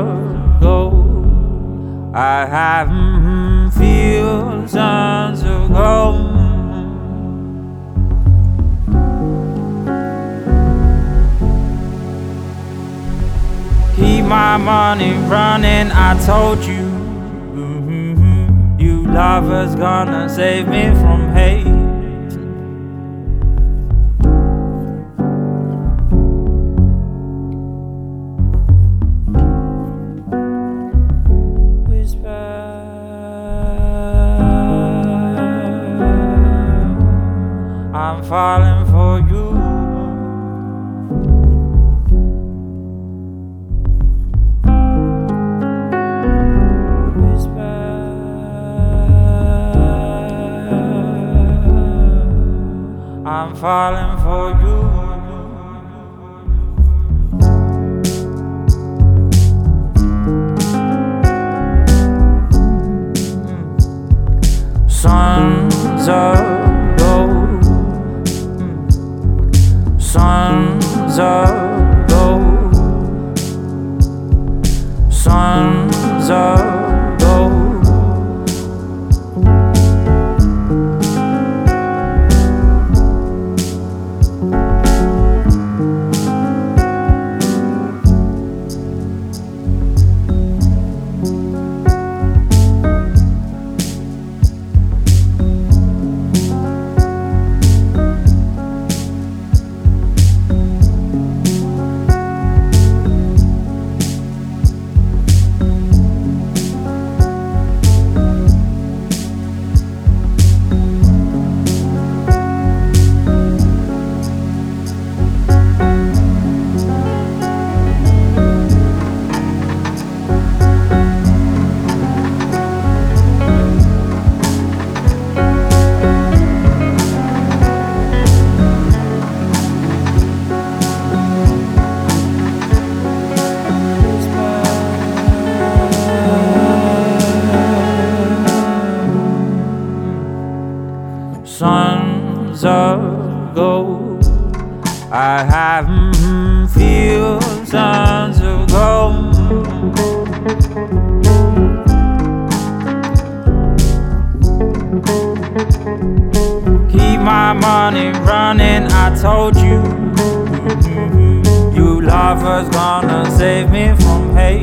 ago, I had fields of gold. Keep my money running, I told you. You lovers gonna save me from hate. I'm falling for you. Whisper, I'm falling for you. Sons of gold, sons of gold, sons of gold. Sons of gold, I have fields, sons of gold. Keep my money running, I told you. You lovers gonna save me from hate.